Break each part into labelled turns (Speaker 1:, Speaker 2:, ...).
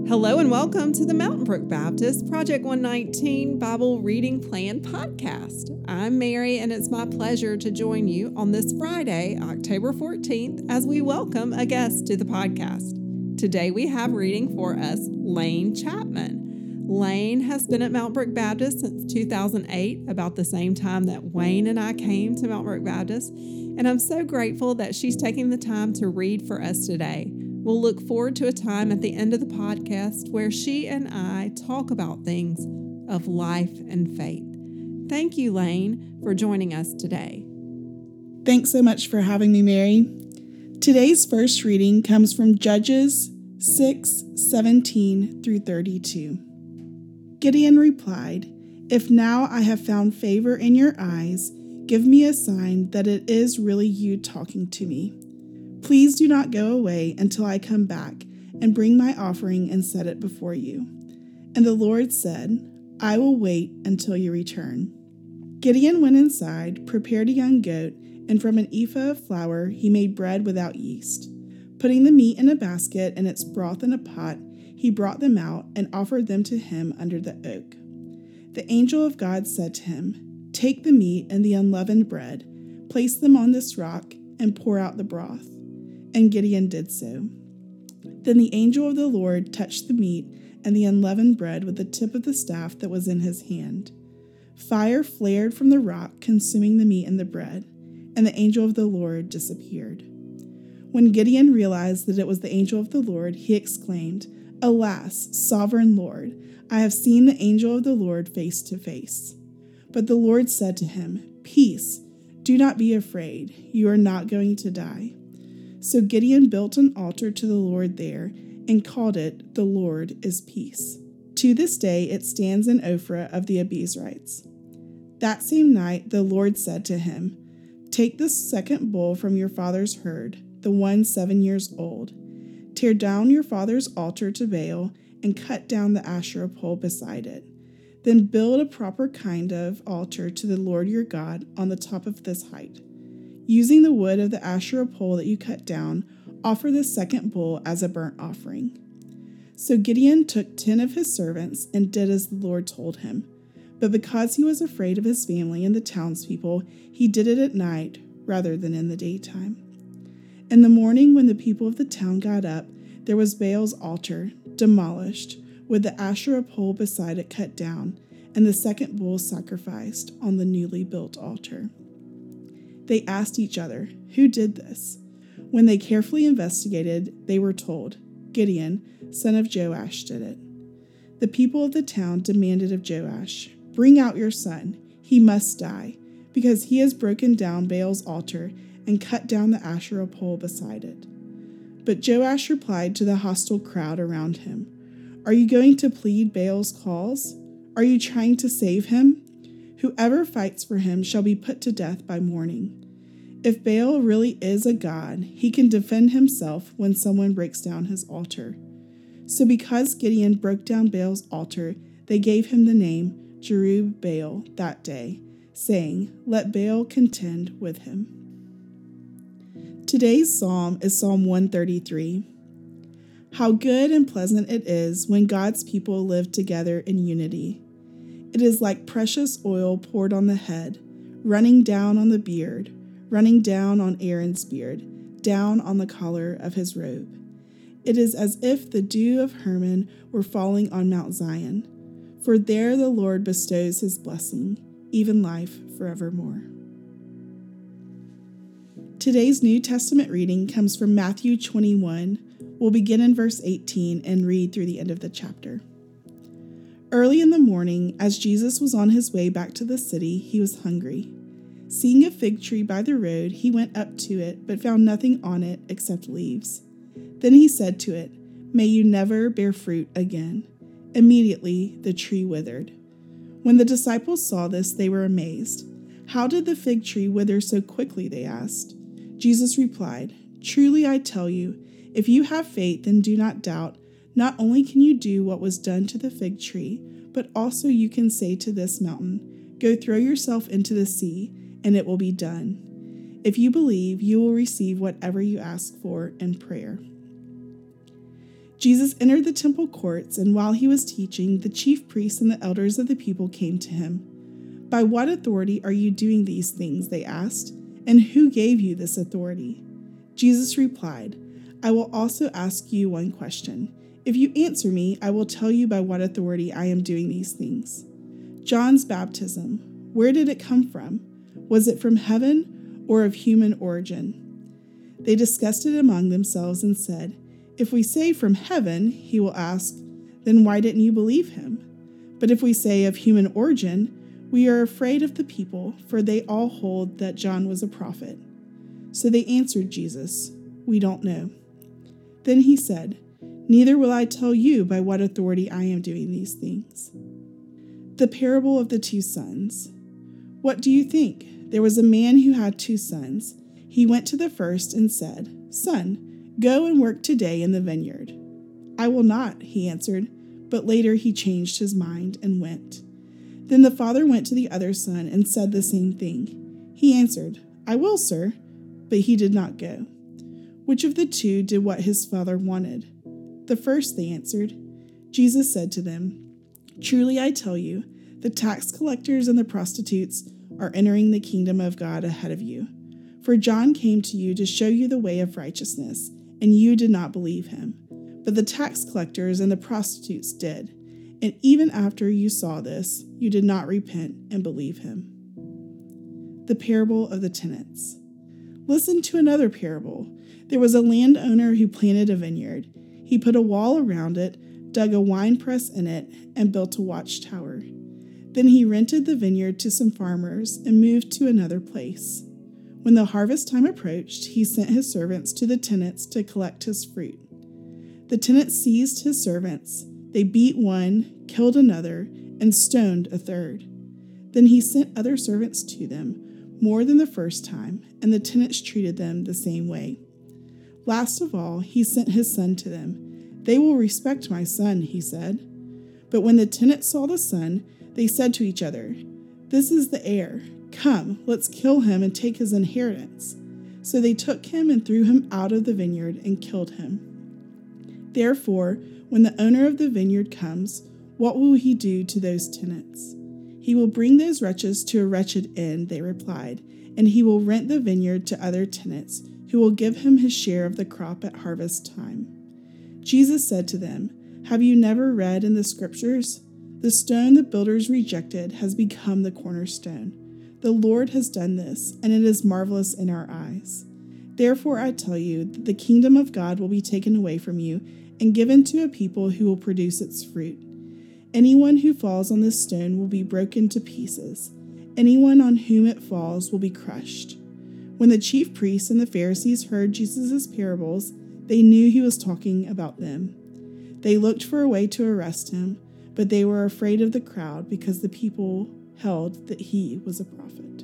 Speaker 1: Hello and welcome to the Mountain Brook Baptist Project 119 Bible Reading Plan podcast. I'm Mary, and it's my pleasure to join you on this Friday, October 14th, as we welcome a guest to the podcast. Today we have reading for us Lane Chapman. Lane has been at Mountain Brook Baptist since 2008, about the same time that Wayne and I came to Mountain Brook Baptist, and I'm so grateful that she's taking the time to read for us today. We'll look forward to a time at the end of the podcast where she and I talk about things of life and faith. Thank you, Lane, for joining us today.
Speaker 2: Thanks so much for having me, Mary. Today's first reading comes from Judges 6:17 through 32. Gideon replied, "If now I have found favor in your eyes, give me a sign that it is really you talking to me. Please do not go away until I come back and bring my offering and set it before you." And the Lord said, "I will wait until you return." Gideon went inside, prepared a young goat, and from an ephah of flour he made bread without yeast. Putting the meat in a basket and its broth in a pot, he brought them out and offered them to him under the oak. The angel of God said to him, "Take the meat and the unleavened bread, place them on this rock, and pour out the broth." And Gideon did so. Then the angel of the Lord touched the meat and the unleavened bread with the tip of the staff that was in his hand. Fire flared from the rock, consuming the meat and the bread, and the angel of the Lord disappeared. When Gideon realized that it was the angel of the Lord, he exclaimed, "Alas, sovereign Lord, I have seen the angel of the Lord face to face." But the Lord said to him, "Peace, do not be afraid, you are not going to die." So Gideon built an altar to the Lord there and called it, "The Lord is Peace." To this day it stands in Ophrah of the Abiezrites. That same night the Lord said to him, "Take the second bull from your father's herd, the one 7 years old. Tear down your father's altar to Baal and cut down the Asherah pole beside it. Then build a proper kind of altar to the Lord your God on the top of this height. Using the wood of the Asherah pole that you cut down, offer the second bull as a burnt offering." So Gideon took 10 of his servants and did as the Lord told him. But because he was afraid of his family and the townspeople, he did it at night rather than in the daytime. In the morning, when the people of the town got up, there was Baal's altar, demolished, with the Asherah pole beside it cut down, and the second bull sacrificed on the newly built altar. They asked each other, "Who did this?" When they carefully investigated, they were told, "Gideon, son of Joash, did it." The people of the town demanded of Joash, "Bring out your son. He must die, because he has broken down Baal's altar and cut down the Asherah pole beside it." But Joash replied to the hostile crowd around him, "Are you going to plead Baal's cause? Are you trying to save him? Whoever fights for him shall be put to death by morning. If Baal really is a god, he can defend himself when someone breaks down his altar." So because Gideon broke down Baal's altar, they gave him the name Jerubbaal that day, saying, "Let Baal contend with him." Today's psalm is Psalm 133. How good and pleasant it is when God's people live together in unity. It is like precious oil poured on the head, running down on the beard, running down on Aaron's beard, down on the collar of his robe. It is as if the dew of Hermon were falling on Mount Zion, for there the Lord bestows his blessing, even life forevermore. Today's New Testament reading comes from Matthew 21. We'll begin in verse 18 and read through the end of the chapter. Early in the morning, as Jesus was on his way back to the city, he was hungry. Seeing a fig tree by the road, he went up to it, but found nothing on it except leaves. Then he said to it, "May you never bear fruit again." Immediately the tree withered. When the disciples saw this, they were amazed. "How did the fig tree wither so quickly?" they asked. Jesus replied, "Truly I tell you, if you have faith and do not doubt, not only can you do what was done to the fig tree, but also you can say to this mountain, 'Go throw yourself into the sea,' and it will be done. If you believe, you will receive whatever you ask for in prayer." Jesus entered the temple courts, and while he was teaching, the chief priests and the elders of the people came to him. "By what authority are you doing these things?" they asked. "And who gave you this authority?" Jesus replied, "I will also ask you one question. If you answer me, I will tell you by what authority I am doing these things. John's baptism, where did it come from? Was it from heaven or of human origin?" They discussed it among themselves and said, "If we say from heaven," he will ask, "then why didn't you believe him? But if we say of human origin, we are afraid of the people, for they all hold that John was a prophet." So they answered Jesus, "We don't know." Then he said, "Neither will I tell you by what authority I am doing these things." The parable of the 2 sons. What do you think? There was a man who had 2 sons. He went to the first and said, "Son, go and work today in the vineyard." "I will not," he answered, but later he changed his mind and went. Then the father went to the other son and said the same thing. He answered, "I will, sir," but he did not go. Which of the 2 did what his father wanted? "The first," they answered. Jesus said to them, "Truly I tell you, the tax collectors and the prostitutes are entering the kingdom of God ahead of you. For John came to you to show you the way of righteousness, and you did not believe him. But the tax collectors and the prostitutes did. And even after you saw this, you did not repent and believe him." The parable of the tenants. Listen to another parable. There was a landowner who planted a vineyard. He put a wall around it, dug a winepress in it, and built a watchtower. Then he rented the vineyard to some farmers and moved to another place. When the harvest time approached, he sent his servants to the tenants to collect his fruit. The tenants seized his servants. They beat one, killed another, and stoned a third. Then he sent other servants to them, more than the first time, and the tenants treated them the same way. Last of all, he sent his son to them. "They will respect my son," he said. But when the tenants saw the son, they said to each other, "This is the heir. Come, let's kill him and take his inheritance." So they took him and threw him out of the vineyard and killed him. Therefore, when the owner of the vineyard comes, what will he do to those tenants? "He will bring those wretches to a wretched end," they replied, "and he will rent the vineyard to other tenants, who will give him his share of the crop at harvest time." Jesus said to them, "Have you never read in the scriptures? The stone the builders rejected has become the cornerstone. The Lord has done this, and it is marvelous in our eyes. Therefore I tell you that the kingdom of God will be taken away from you and given to a people who will produce its fruit. Anyone who falls on this stone will be broken to pieces. Anyone on whom it falls will be crushed." When the chief priests and the Pharisees heard Jesus' parables, they knew he was talking about them. They looked for a way to arrest him, but they were afraid of the crowd because the people held that he was a prophet.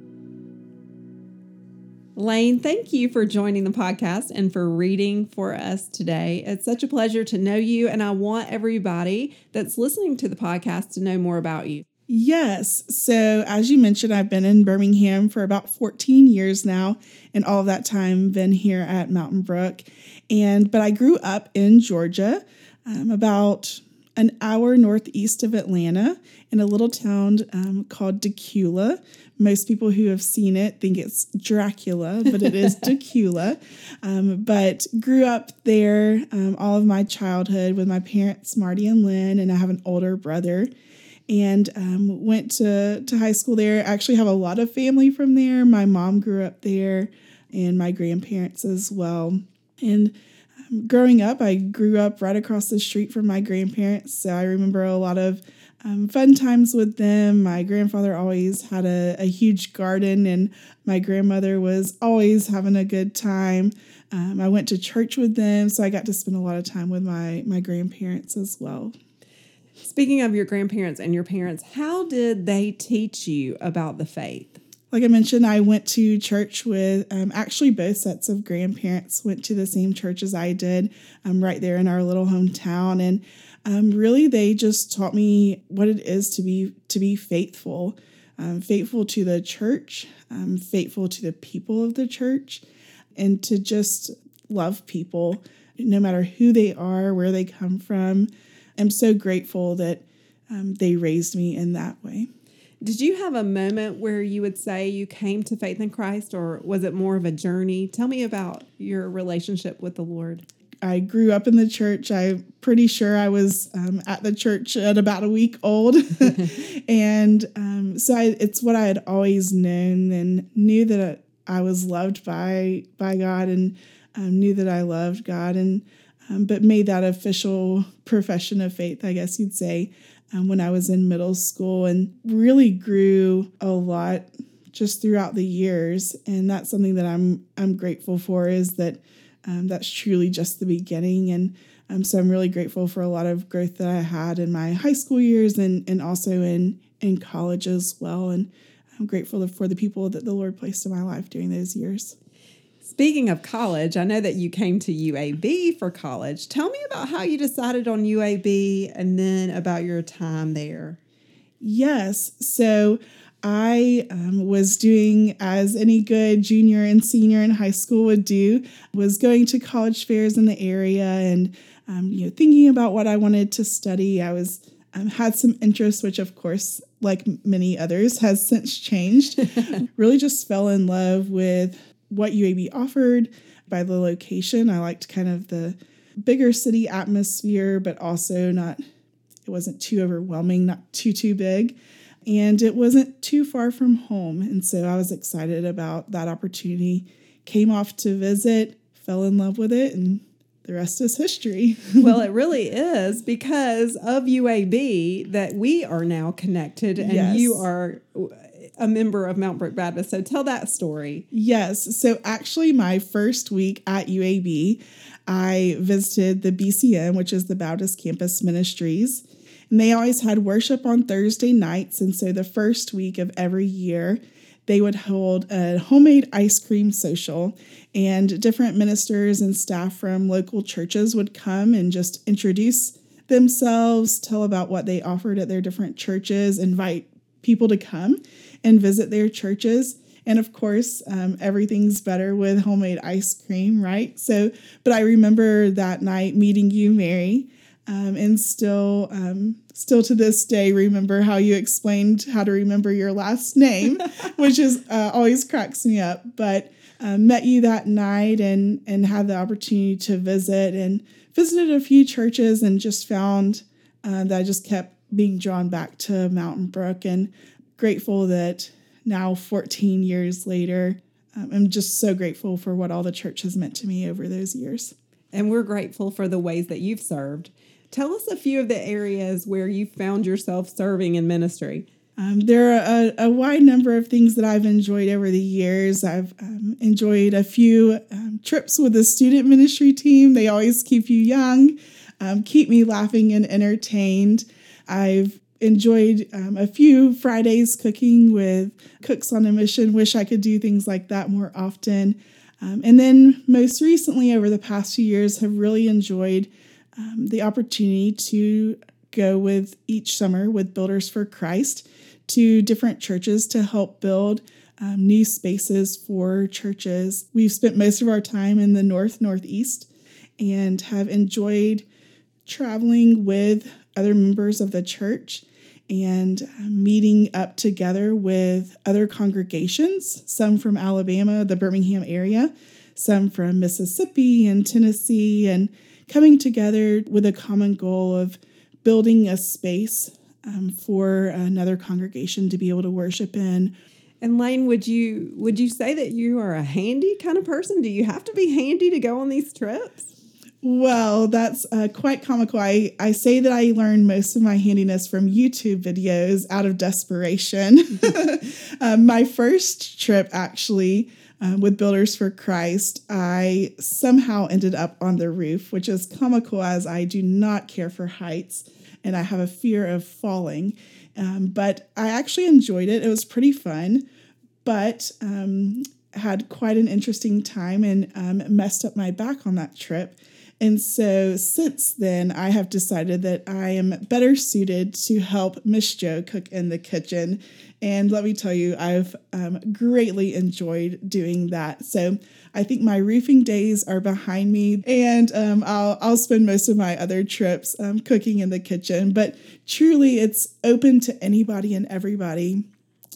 Speaker 1: Lane, thank you for joining the podcast and for reading for us today. It's such a pleasure to know you, and I want everybody that's listening to the podcast to know more about you.
Speaker 2: Yes. So as you mentioned, I've been in Birmingham for about 14 years now, and all of that time been here at Mountain Brook. But I grew up in Georgia, about an hour northeast of Atlanta, in a little town called Decula. Most people who have seen it think it's Dracula, but it is Decula. But grew up there all of my childhood with my parents, Marty and Lynn, and I have an older brother. And went to high school there. I actually have a lot of family from there. My mom grew up there and my grandparents as well. And growing up, I grew up right across the street from my grandparents. So I remember a lot of fun times with them. My grandfather always had a huge garden and my grandmother was always having a good time. I went to church with them, so I got to spend a lot of time with my grandparents as well.
Speaker 1: Speaking of your grandparents and your parents, how did they teach you about the faith?
Speaker 2: Like I mentioned, I went to church with actually both sets of grandparents went to the same church as I did right there in our little hometown. And really, they just taught me what it is to be faithful, faithful to the church, faithful to the people of the church, and to just love people. no matter who they are, where they come from. I'm so grateful that they raised me in that way.
Speaker 1: Did you have a moment where you would say you came to faith in Christ, or was it more of a journey? Tell me about your relationship with the Lord.
Speaker 2: I grew up in the church. I'm pretty sure I was at the church at about a week old. And it's what I had always known, and knew that I was loved by God, and knew that I loved God, and but made that official profession of faith, I guess you'd say, when I was in middle school, and really grew a lot just throughout the years. And that's something that I'm grateful for, is that that's truly just the beginning. And so I'm really grateful for a lot of growth that I had in my high school years, and also in college as well. And I'm grateful for the people that the Lord placed in my life during those years.
Speaker 1: Speaking of college, I know that you came to UAB for college. Tell me about how you decided on UAB, and then about your time there.
Speaker 2: Yes. So I was doing as any good junior and senior in high school would do, was going to college fairs in the area, and thinking about what I wanted to study. I was had some interest, which of course, like many others, has since changed. Really just fell in love with what UAB offered by the location. I liked kind of the bigger city atmosphere, but also it wasn't too overwhelming, not too big. And it wasn't too far from home. And so I was excited about that opportunity. Came off to visit, fell in love with it, and the rest is history.
Speaker 1: Well, it really is because of UAB that we are now connected, and
Speaker 2: Yes.
Speaker 1: You are a member of Mountain Brook Baptist. So tell that story.
Speaker 2: Yes. So actually, my first week at UAB, I visited the BCM, which is the Baptist Campus Ministries. And they always had worship on Thursday nights. And so the first week of every year, they would hold a homemade ice cream social, and different ministers and staff from local churches would come and just introduce themselves, tell about what they offered at their different churches, invite people to come and visit their churches. And of course, everything's better with homemade ice cream, right? But I remember that night meeting you, Mary, and still to this day remember how you explained how to remember your last name, which is always cracks me up. But met you that night, and had the opportunity to visit, and visited a few churches, and just found that I just kept being drawn back to Mountain Brook, and grateful that now 14 years later, I'm just so grateful for what all the church has meant to me over those years.
Speaker 1: And we're grateful for the ways that you've served. Tell us a few of the areas where you found yourself serving in ministry.
Speaker 2: There are a wide number of things that I've enjoyed over the years. I've enjoyed a few trips with the student ministry team. They always keep you young, keep me laughing and entertained. I've enjoyed a few Fridays cooking with Cooks on a Mission. Wish I could do things like that more often. And then most recently, over the past few years, have really enjoyed the opportunity to go with each summer with Builders for Christ to different churches to help build new spaces for churches. We've spent most of our time in the Northeast, and have enjoyed traveling with other members of the church and meeting up together with other congregations, some from Alabama, the Birmingham area, some from Mississippi and Tennessee, and coming together with a common goal of building a space for another congregation to be able to worship in.
Speaker 1: And Lane, would you say that you are a handy kind of person? Do you have to be handy to go on these trips?
Speaker 2: Well, that's quite comical. I say that I learned most of my handiness from YouTube videos out of desperation. My first trip, actually, with Builders for Christ, I somehow ended up on the roof, which is comical as I do not care for heights and I have a fear of falling. But I actually enjoyed it. It was pretty fun, but had quite an interesting time, and messed up my back on that trip. And so since then, I have decided that I am better suited to help Miss Jo cook in the kitchen. And let me tell you, I've greatly enjoyed doing that. So I think my roofing days are behind me, and I'll spend most of my other trips cooking in the kitchen. But truly, it's open to anybody and everybody.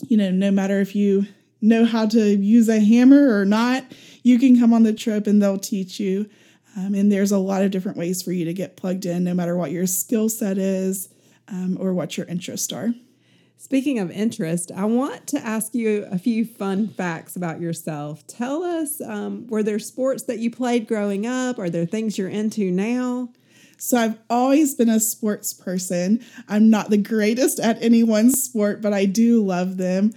Speaker 2: No matter if you know how to use a hammer or not, you can come on the trip and they'll teach you. And there's a lot of different ways for you to get plugged in, no matter what your skill set is or what your interests are.
Speaker 1: Speaking of interest, I want to ask you a few fun facts about yourself. Tell us, were there sports that you played growing up? Are there things you're into now?
Speaker 2: So I've always been a sports person. I'm not the greatest at any one sport, but I do love them.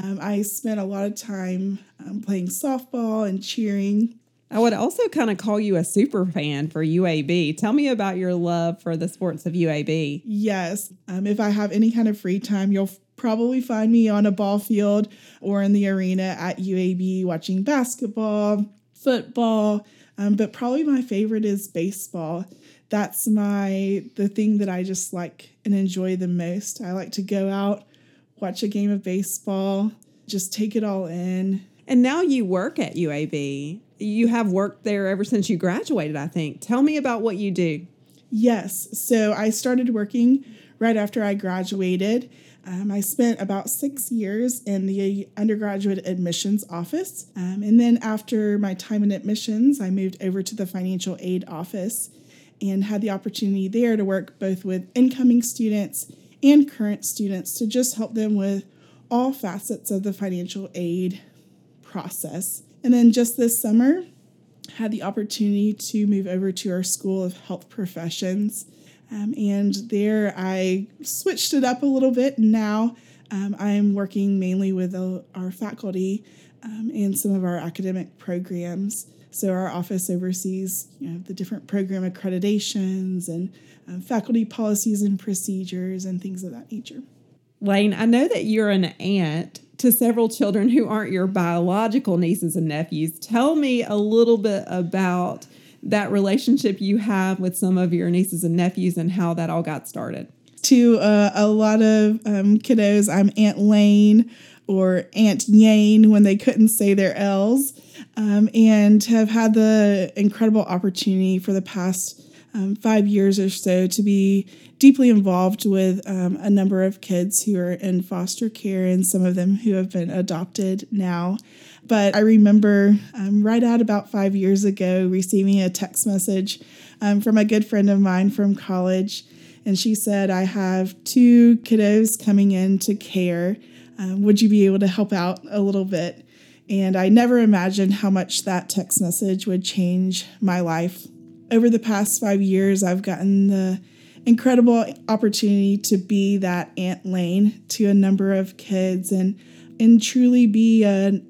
Speaker 2: I spent a lot of time playing softball and cheering.
Speaker 1: I would also kind of call you a super fan for UAB. Tell me about your love for the sports of UAB.
Speaker 2: Yes. If I have any kind of free time, you'll probably find me on a ball field or in the arena at UAB watching basketball, football, but probably my favorite is baseball. That's the thing that I just like and enjoy the most. I like to go out, watch a game of baseball, just take it all in.
Speaker 1: And now you work at UAB. You have worked there ever since you graduated, I think. Tell me about what you do.
Speaker 2: Yes. So I started working right after I graduated. I spent about 6 years in the undergraduate admissions office. And then after my time in admissions, I moved over to the financial aid office and had the opportunity there to work both with incoming students and current students to just help them with all facets of the financial aid process. And then just this summer, had the opportunity to move over to our School of Health Professions. And there I switched it up a little bit. Now I'm working mainly with our faculty and some of our academic programs. So our office oversees the different program accreditations and faculty policies and procedures and things of that nature.
Speaker 1: Lane, I know that you're an aunt to several children who aren't your biological nieces and nephews. Tell me a little bit about that relationship you have with some of your nieces and nephews and how that all got started.
Speaker 2: To a lot of kiddos, I'm Aunt Lane or Aunt Yane when they couldn't say their L's, and have had the incredible opportunity for the past 5 years or so to be deeply involved with a number of kids who are in foster care and some of them who have been adopted now. But I remember right at about 5 years ago receiving a text message from a good friend of mine from college. And she said, I have 2 kiddos coming in to care. Would you be able to help out a little bit? And I never imagined how much that text message would change my life. Over the past 5 years, I've gotten the incredible opportunity to be that Aunt Lane to a number of kids and truly be an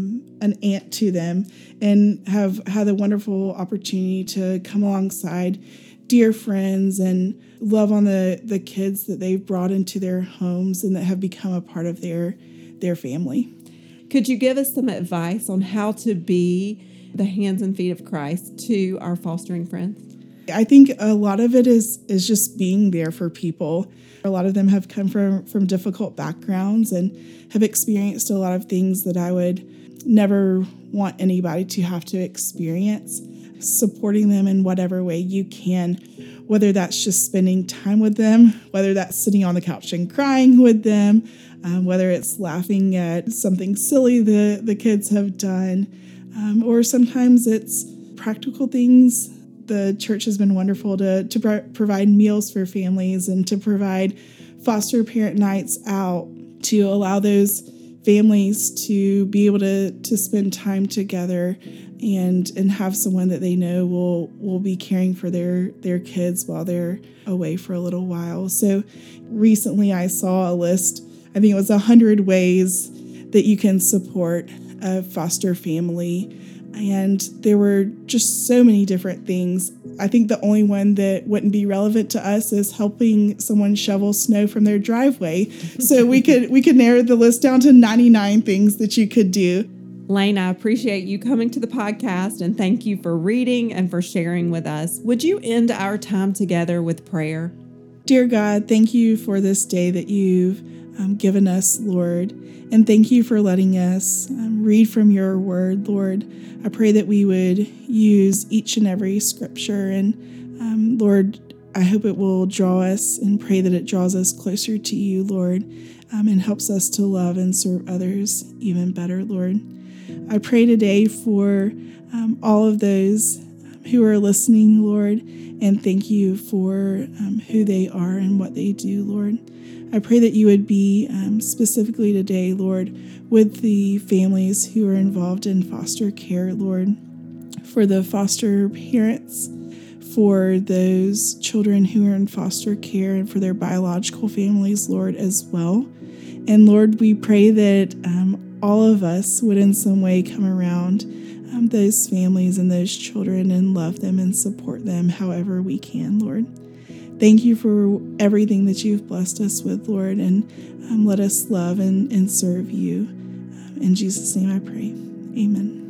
Speaker 2: aunt to them, and have had the wonderful opportunity to come alongside dear friends and love on the kids that they've brought into their homes and that have become a part of their family.
Speaker 1: Could you give us some advice on how to be the hands and feet of Christ to our fostering friends?
Speaker 2: I think a lot of it is just being there for people. A lot of them have come from difficult backgrounds and have experienced a lot of things that I would never want anybody to have to experience. Supporting them in whatever way you can, whether that's just spending time with them, whether that's sitting on the couch and crying with them, whether it's laughing at something silly the kids have done, or sometimes it's practical things. The church has been wonderful to provide meals for families and to provide foster parent nights out to allow those families to be able to spend time together and have someone that they know will be caring for their kids while they're away for a little while. So recently I saw a list, I think it was 100 ways that you can support a foster family. And there were just so many different things. I think the only one that wouldn't be relevant to us is helping someone shovel snow from their driveway. So we could narrow the list down to 99 things that you could do.
Speaker 1: Lane, I appreciate you coming to the podcast and thank you for reading and for sharing with us. Would you end our time together with prayer?
Speaker 2: Dear God, thank you for this day that you've given us, Lord, and thank you for letting us read from your word, Lord. I pray that we would use each and every scripture, and Lord, I hope it will draw us, and pray that it draws us closer to you, Lord, and helps us to love and serve others even better, Lord. I pray today for all of those who are listening, Lord, and thank you for who they are and what they do, Lord. I pray that you would be specifically today, Lord, with the families who are involved in foster care, Lord, for the foster parents, for those children who are in foster care, and for their biological families, Lord, as well. And Lord, we pray that all of us would in some way come around those families and those children and love them and support them however we can, Lord. Thank you for everything that you've blessed us with, Lord, and let us love and serve you. In Jesus' name I pray. Amen.